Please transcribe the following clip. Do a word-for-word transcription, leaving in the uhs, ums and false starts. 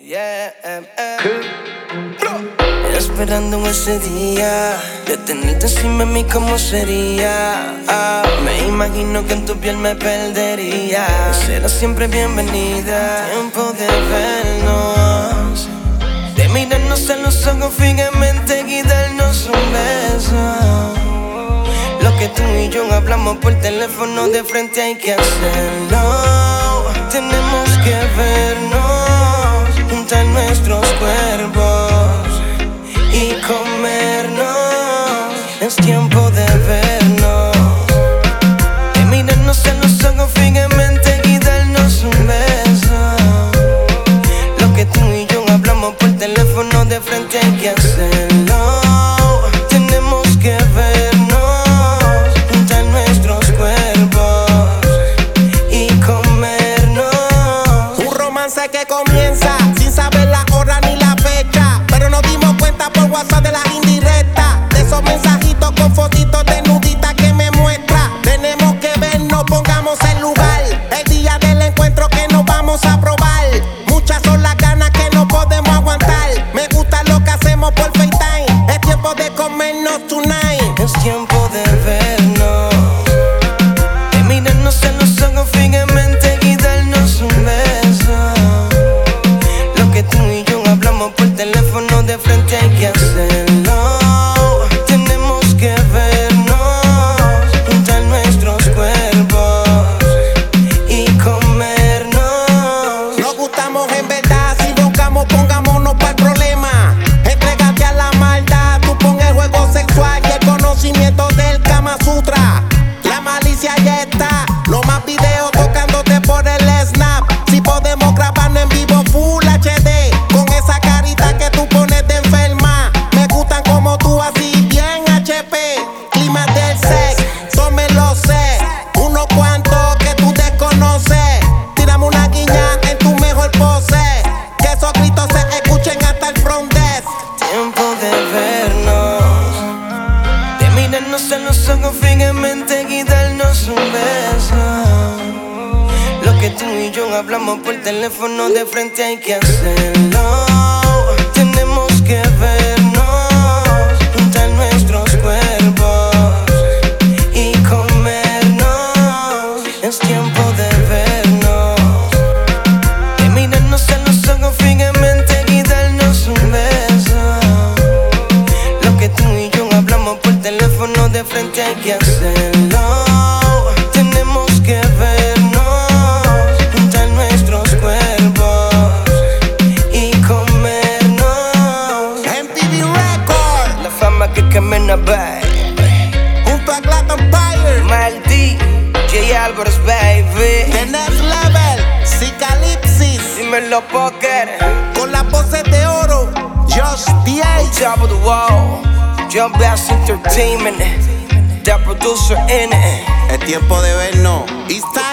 Yeah, eh, eh. Esperando ese día de tenerte encima de mí, ¿cómo sería? Ah, me imagino que en tu piel me perdería. Serás siempre bienvenida. Tiempo de vernos, de mirarnos a los ojos fijamente y darnos un beso. Lo que tú y yo hablamos por teléfono de frente hay que hacerlo. Tenemos que vernos, juntar nuestros cuerpos y comernos. Es tiempo de vernos, de mirarnos a los ojos fijamente y darnos un beso. Lo que tú y yo hablamos por teléfono de frente hay que hacerlo. Tenemos que vernos, juntar nuestros cuerpos y comernos. Un romance que comienza sin saber la hora ni la fecha, pero nos dimos cuenta por WhatsApp de la indirecta, de esos mensajitos con fotitos de nudita que me muestra. Tenemos que vernos, pongamos el lugar, el día del encuentro que nos vamos a probar. Muchas son las ganas que no podemos aguantar. Me gusta lo que hacemos por FaceTime. Es tiempo de comernos tonight. Es tiempo de vernos, de mirarnos a los ojos fijamente y darnos un beso. Lo que tú y yo hablamos por teléfono de frente hay que hacerlo. Tenemos que vernos, juntar nuestros cuerpos y comernos. Nos gustamos en verdad, si roncamos pongámonos para el problema. Entrégate a la maldad, tú pon el juego sexual y el conocimiento del Kama Sutra. La malicia ya está, no más videos tocándote por el snap. Si podemos grabarnos en vivo full H D, con esa carita que tú pones de enferma. Me gustan como tú así bien H P. Clima del sex, yo me lo sé. Unos cuantos que tú desconoces. Tírame una guiña en tu mejor pose, que esos gritos se escuchen hasta el front desk. Tiempo de vernos, de mirarnos a los ojos fijamente y darnos un beso. Lo que tú y yo hablamos por teléfono de frente hay que hacerlo. Tenemos que vernos, juntar nuestros cuerpos y comernos. Es tiempo de vernos, de mirarnos a los ojos fijamente y darnos un beso. Lo que tú y yo hablamos por teléfono de frente hay que hacerlo. Tenemos que vernos, juntar nuestros cuerpos y comernos. M T V Record, La fama que camina baby, junto a Glad Empire, Maldi, J Álvarez baby. The Next Level, Cicalipsis, Dímelo Poker, con las voces de oro, Josh D Top of the Wall, John Bass Entertainment, the producer in it. Es tiempo de vernos. It's time.